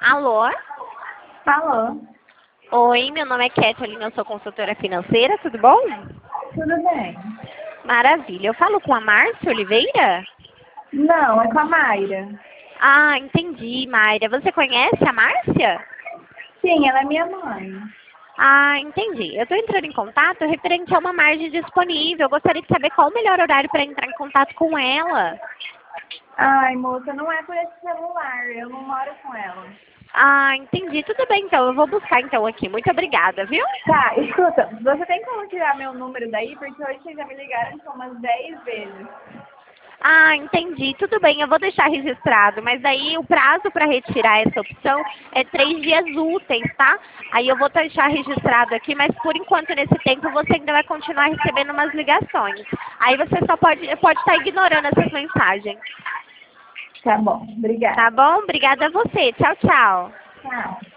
Alô? Alô, Oi, meu nome é Kathleen, eu sou consultora financeira, tudo bom? tudo bem? Maravilha. Eu falo com a Márcia Oliveira? Não, é com a Mayra. Ah, entendi, Mayra. Você conhece a Márcia? Sim, ela é minha mãe. Ah, entendi. Eu estou entrando em contato referente a uma margem disponível. Eu gostaria de saber qual o melhor horário para entrar em contato com ela. Ai, moça, não é por esse celular, eu não moro com ela. Ah, entendi. Tudo bem, então. Eu vou buscar, então, aqui. Muito obrigada, viu? Tá, escuta, você tem como tirar meu número daí? Porque hoje vocês já me ligaram tipo, umas 10 vezes. Ah, entendi. Tudo bem, eu vou deixar registrado, mas aí o prazo para retirar essa opção é 3 dias úteis, tá? Aí eu vou deixar registrado aqui, mas por enquanto, nesse tempo, você ainda vai continuar recebendo umas ligações. Aí você só pode estar ignorando essas mensagens. Tá bom, Tá obrigada. bom? Obrigada a você. Tchau, tchau. Tchau.